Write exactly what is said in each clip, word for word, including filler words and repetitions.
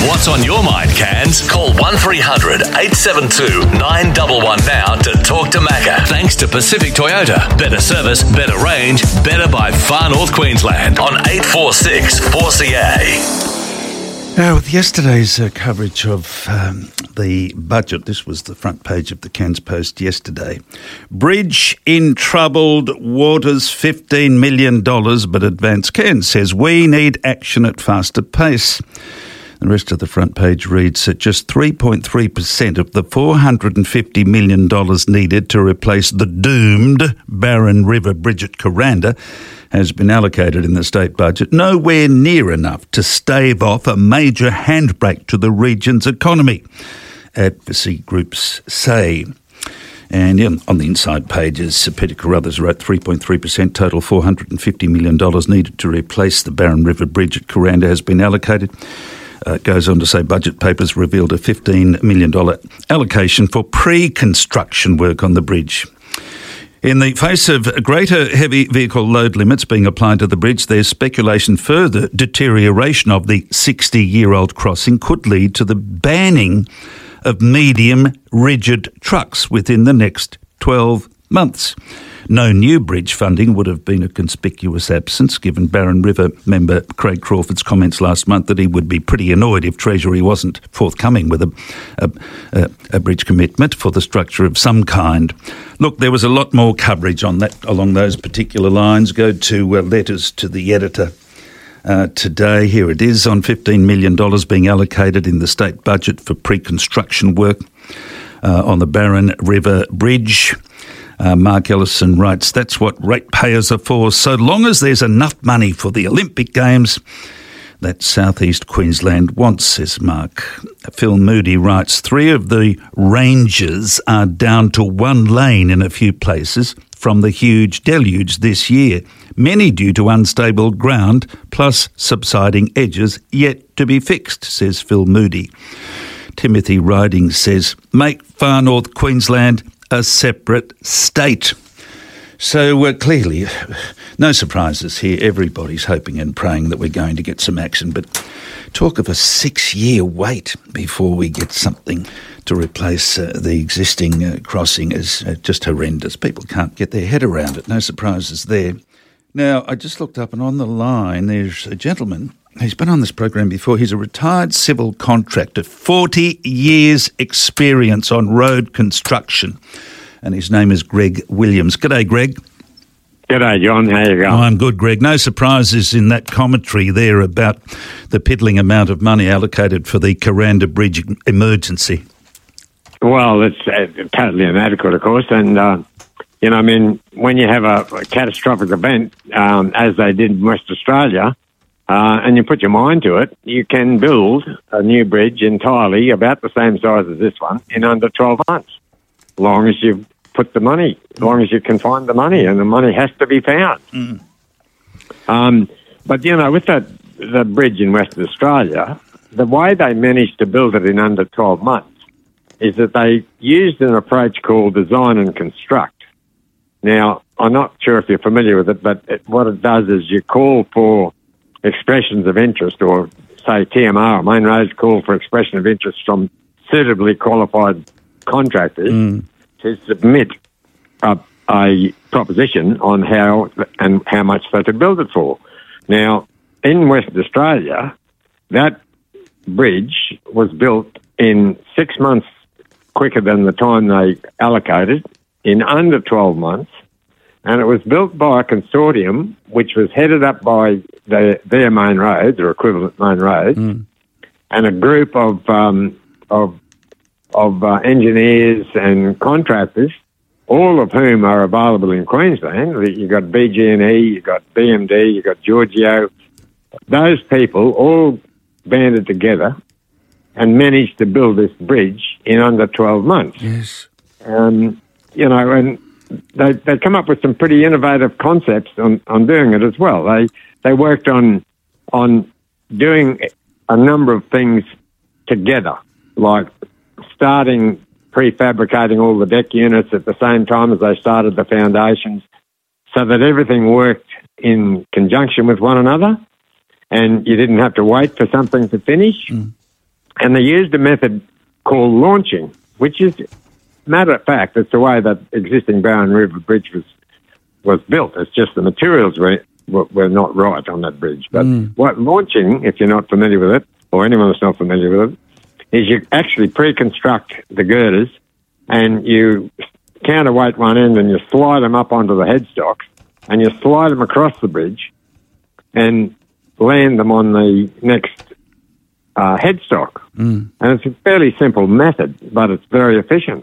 What's on your mind, Cairns? Call one three hundred eight seven two nine one one now to talk to Macca. Thanks to Pacific Toyota. Better service, better range, better by Far North Queensland on eight four six four C A. Now, with yesterday's uh, coverage of um, the budget, this was the front page of the Cairns Post yesterday. Bridge in troubled waters, fifteen million dollars, but Advance Cairns says we need action at faster pace. The rest of the front page reads that just three point three percent of the four hundred fifty million dollars needed to replace the doomed Barron River Bridge at Kuranda has been allocated in the state budget, nowhere near enough to stave off a major handbrake to the region's economy, advocacy groups say. And yeah, on the inside pages, Peter Carruthers wrote three point three percent total four hundred fifty million dollars needed to replace the Barron River Bridge at Kuranda has been allocated. Uh, it goes on to say budget papers revealed a fifteen million dollars allocation for pre-construction work on the bridge. In the face of greater heavy vehicle load limits being applied to the bridge, there's speculation further deterioration of the sixty-year-old crossing could lead to the banning of medium rigid trucks within the next twelve months. No new bridge funding would have been a conspicuous absence, given Barron River member Craig Crawford's comments last month that he would be pretty annoyed if Treasury wasn't forthcoming with a, a, a, a bridge commitment for the structure of some kind. Look, there was a lot more coverage on that along those particular lines. Go to uh, letters to the editor uh, today. Here it is on fifteen million dollars being allocated in the state budget for pre-construction work uh, on the Barron River Bridge. Uh, Mark Ellison writes, that's what ratepayers are for. So long as there's enough money for the Olympic Games that South East Queensland wants, says Mark. Phil Moody writes, three of the ranges are down to one lane in a few places from the huge deluge this year, many due to unstable ground plus subsiding edges yet to be fixed, says Phil Moody. Timothy Riding says, make Far North Queensland a separate state. So uh, clearly, no surprises here. Everybody's hoping and praying that we're going to get some action. But talk of a six-year wait before we get something to replace uh, the existing uh, crossing is uh, just horrendous. People can't get their head around it. No surprises there. Now, I just looked up and on the line there's a gentleman. He's been on this program before. He's a retired civil contractor, forty years experience on road construction. And his name is Greg Williams. G'day, Greg. G'day, John. How you going? Oh, I'm good, Greg. No surprises in that commentary there about the piddling amount of money allocated for the Kuranda Bridge emergency. Well, it's uh, totally inadequate, of course. And, uh, you know, I mean, when you have a, a catastrophic event, um, as they did in West Australia, Uh, and you put your mind to it, you can build a new bridge entirely about the same size as this one in under twelve months, as long as you put the money, as long as you can find the money, and the money has to be found. Mm. Um, but, you know, with that the bridge in Western Australia, the way they managed to build it in under twelve months is that they used an approach called design and construct. Now, I'm not sure if you're familiar with it, but it, what it does is you call for expressions of interest, or say T M R, Main Roads call for expression of interest from suitably qualified contractors mm. to submit a, a proposition on how and how much they could build it for. Now, in Western Australia, that bridge was built in six months quicker than the time they allocated, in under twelve months, and it was built by a consortium which was headed up by the, their main roads, or equivalent main roads, mm. and a group of um, of of uh, engineers and contractors, all of whom are available in Queensland. You've got B G and E, you've got B M D, you've got Giorgio. Those people all banded together and managed to build this bridge in under twelve months. Yes. Um, you know, and they they come up with some pretty innovative concepts on, on doing it as well. They they worked on on doing a number of things together, like starting prefabricating all the deck units at the same time as they started the foundations, so that everything worked in conjunction with one another, and you didn't have to wait for something to finish. Mm. And they used a method called launching, which is, matter of fact, it's the way that existing Barron River Bridge was was built. It's just the materials were, were, were not right on that bridge. But mm. what launching, if you're not familiar with it, or anyone that's not familiar with it, is you actually pre-construct the girders and you counterweight one end and you slide them up onto the headstocks and you slide them across the bridge and land them on the next uh, headstock. Mm. And it's a fairly simple method, but it's very efficient.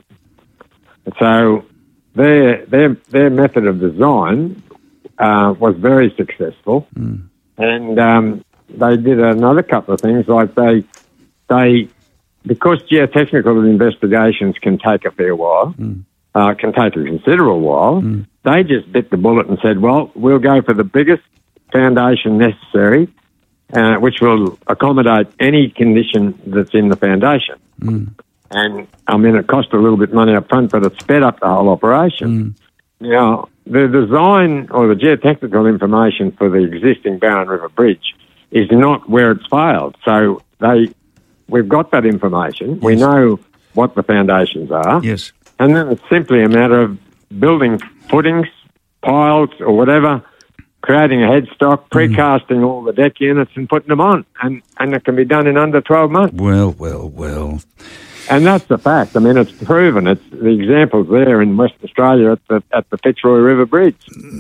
So their their their method of design uh, was very successful, mm. and um, they did another couple of things, like they they because geotechnical investigations can take a fair while, mm. uh, can take a considerable while. Mm. They just bit the bullet and said, "Well, we'll go for the biggest foundation necessary, uh, which will accommodate any condition that's in the foundation." Mm. And, I mean, it cost a little bit of money up front, but it sped up the whole operation. Mm. Now, the design or the geotechnical information for the existing Barron River Bridge is not where it's failed. So they, we've got that information. Yes. We know what the foundations are. Yes. And then it's simply a matter of building footings, piles or whatever, creating a headstock, precasting mm. all the deck units and putting them on. And, and it can be done in under twelve months. Well, well, well. And that's the fact. I mean, it's proven. It's the examples there in Western Australia at the at the Fitzroy River Bridge.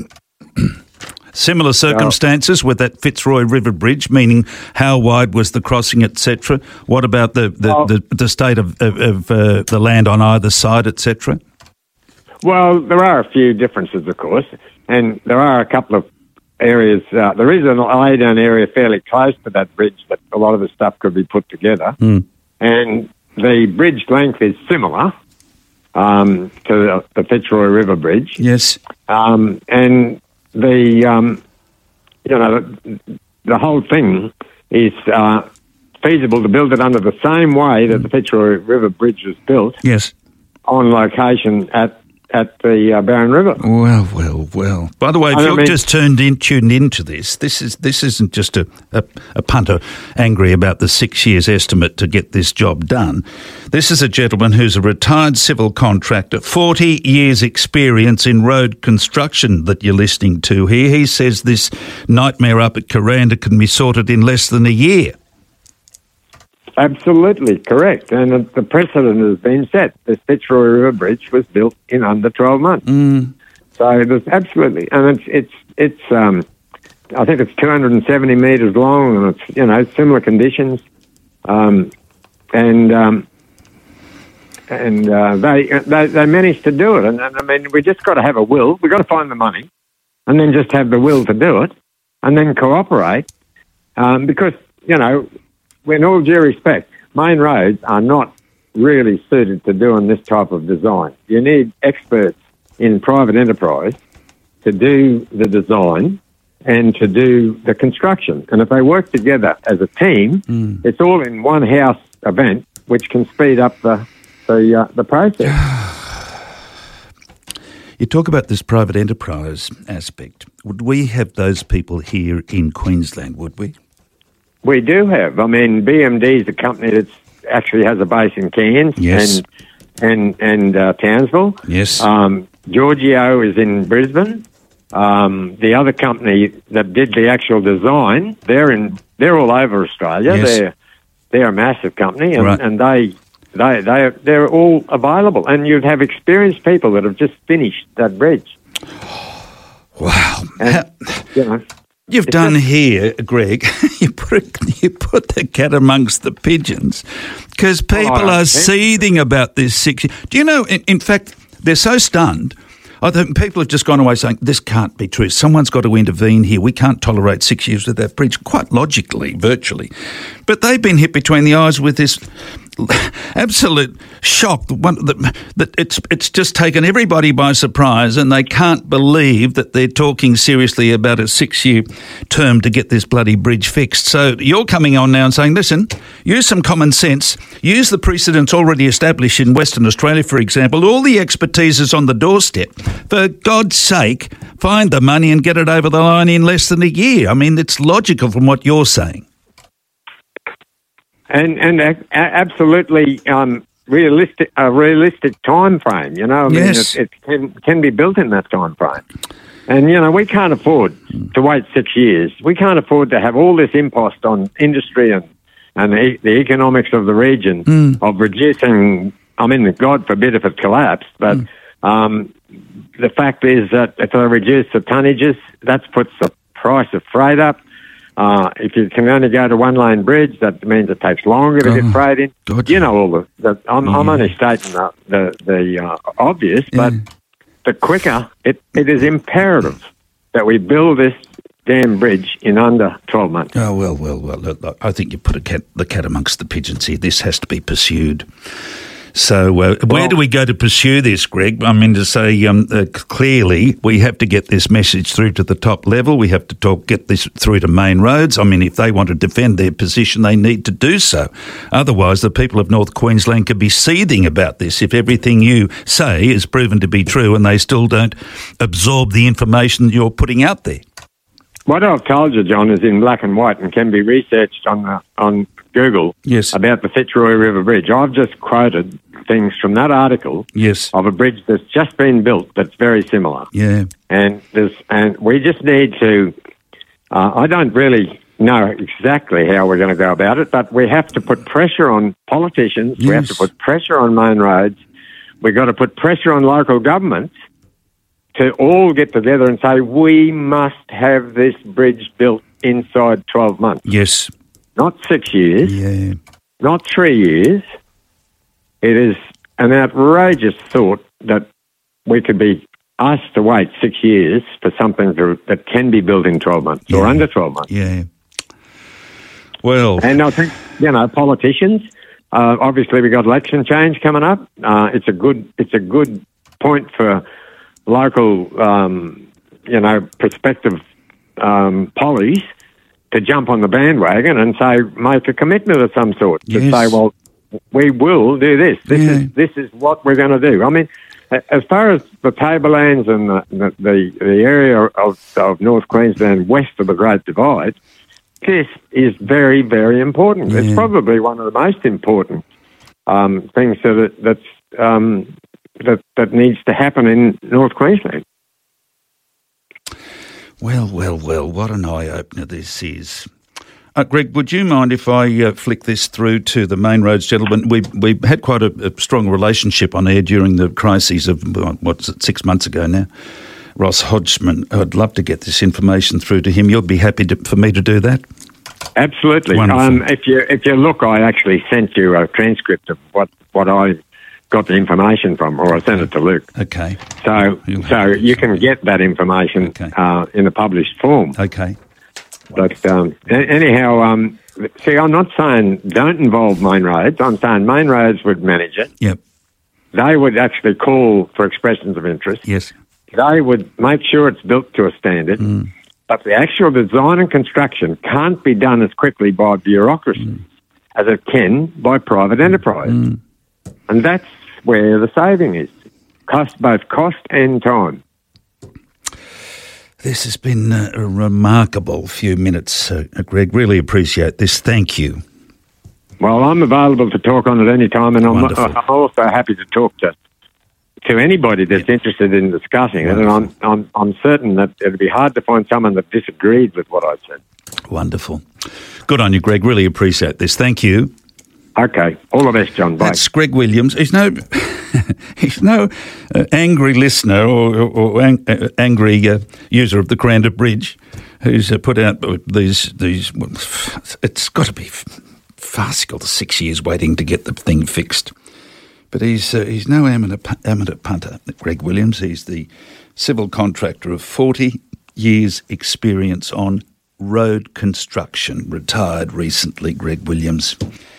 Similar circumstances with that Fitzroy River Bridge, meaning how wide was the crossing, et cetera. What about the the, well, the, the state of, of, of uh, the land on either side, et cetera? Well, there are a few differences, of course, and there are a couple of areas. Uh, there is a lay-down area fairly close to that bridge that a lot of the stuff could be put together, mm. and the bridge length is similar um, to the, the Fitzroy River Bridge. Yes. Um, and the, um, you know, the, the whole thing is uh, feasible to build it under the same way that the Fitzroy River Bridge was built. Yes. On location at at the uh, Barron River. Well, well, well. By the way, if I you've mean, just turned in, tuned into this, this is this isn't just a, a, a punter angry about the six years estimate to get this job done. This is a gentleman who's a retired civil contractor, forty years experience in road construction that you're listening to here. He says this nightmare up at Kuranda can be sorted in less than a year. Absolutely correct, and the precedent has been set. The Fitzroy River Bridge was built in under twelve months. Mm. So there's absolutely, and it's it's it's um, I think it's two hundred seventy metres long, and it's you know similar conditions, um, and um, and uh, they, they they managed to do it. And, and I mean, we just got to have a will. We've got to find the money, and then just have the will to do it, and then cooperate, um, because you know. In all due respect, main roads are not really suited to doing this type of design. You need experts in private enterprise to do the design and to do the construction. And if they work together as a team, mm. it's all in one house event, which can speed up the the, uh, the process. You talk about this private enterprise aspect. Would we have those people here in Queensland, would we? We do have. I mean, B M D is a company that actually has a base in Cairns yes. and and and uh, Townsville. Yes. Um, Giorgio is in Brisbane. Um, the other company that did the actual design, they're in. They're all over Australia. Yes. They're they're a massive company, and, right. and they they they they're all available. And you'd have experienced people that have just finished that bridge. Wow. And, How- you know. You've done here, Greg, you put, you put the cat amongst the pigeons because people oh, are seething about this six years. Do you know, in, in fact, they're so stunned. I think people have just gone away saying, this can't be true. Someone's got to intervene here. We can't tolerate six years with that bridge, quite logically, virtually. But they've been hit between the eyes with this absolute shock that, that it's it's just taken everybody by surprise, and they can't believe that they're talking seriously about a six-year term to get this bloody bridge fixed. So you're coming on now and saying, listen, use some common sense, use the precedents already established in Western Australia, for example. All the expertise is on the doorstep. For God's sake, find the money and get it over the line in less than a year. I mean, it's logical from what you're saying. and and a, a, absolutely um, realistic a realistic time frame. You know, I mean, Yes. it, it can can be built in that time frame. And you know, we can't afford to wait six years. We can't afford to have all this impost on industry and and the, the economics of the region Mm. of reducing. I mean, God forbid if it collapsed, but Mm. um, the fact is that if they reduce the tonnages, that puts the price of freight up. Uh, if you can only go to one-lane bridge, that means it takes longer to Oh, get freight in. God. You know all the. the I'm, I'm Yeah. only stating the the, the uh, obvious, Yeah. but the quicker it, it is imperative that we build this damn bridge in under twelve months. Oh, well, well, well. Look, look, I think you put a cat, the cat amongst the pigeons here. This has to be pursued. So uh, where Well- do we go to pursue this, Greg? I mean, to say um, uh, clearly we have to get this message through to the top level. We have to talk, get this through to main roads. I mean, if they want to defend their position, they need to do so. Otherwise, the people of North Queensland could be seething about this if everything you say is proven to be true and they still don't absorb the information you're putting out there. What I've told you, John, is in black and white and can be researched on the, on Google Yes. about the Fitzroy River Bridge. I've just quoted things from that article Yes. of a bridge that's just been built that's very similar. Yeah. And there's, and we just need to. Uh, I don't really know exactly how we're going to go about it, but we have to put pressure on politicians. We have to Yes. put pressure on main roads. We've got to put pressure on local governments to all get together and say we must have this bridge built inside twelve months, Yes. not six years, Yeah. not three years. It is an outrageous thought that we could be asked to wait six years for something to, that can be built in twelve months or Yeah. under twelve months. Yeah. Well, And I think, you know, politicians, uh, obviously we've got election change coming up. Uh, it's a good, it's a good point for local, um, you know, prospective um, pollies to jump on the bandwagon and say, make a commitment of some sort. To Yes. say, well, we will do this. This Yeah. is this is what we're going to do. I mean, a- as far as the tablelands and the the, the, the area of, of North Queensland west of the Great Divide, this is very, very important. Yeah. It's probably one of the most important um, things that it, that's um, that that needs to happen in North Queensland. well, well, well, what an eye-opener this is. Uh, Greg, would you mind if I uh, flick this through to the main roads gentleman? We we had quite a, a strong relationship on air during the crises of, what- what's it, six months ago now. Ross Hodgman, I'd love to get this information through to him. You'll be happy to, for me to do that? Absolutely. Wonderful. Um, if you if you look, I actually sent you a transcript of what, what I got the information from, or I sent it to Luke. Okay, So You'll so have it. you can get that information Okay. uh, in a published form. okay. But um, a- anyhow, um, see, I'm not saying don't involve main roads. I'm saying main roads would manage it. Yep, They would actually call for expressions of interest. yes. They would make sure it's built to a standard. Mm. But the actual design and construction can't be done as quickly by bureaucracy Mm. as it can by private enterprise. Mm. And that's where the saving is. Cost, both cost and time. This has been uh, a remarkable few minutes, uh, Greg. Really appreciate this. Thank you. Well, I'm available to talk on it any time, and I'm, Wonderful. I'm also happy to talk to to anybody that's interested in discussing it. And I'm, I'm I'm certain that it'd be hard to find someone that disagreed with what I said. Wonderful. Good on you, Greg. Really appreciate this. Thank you. Okay, all the best, John. Bye. That's Greg Williams. He's no, he's no uh, angry listener or, or, or ang- uh, angry uh, user of the Cranda Bridge, who's uh, put out these these. It's got to be farcical. The six years waiting to get the thing fixed. But he's uh, he's no amateur amateur punter. Greg Williams. He's the civil contractor of forty years' experience on road construction. Retired recently, Greg Williams.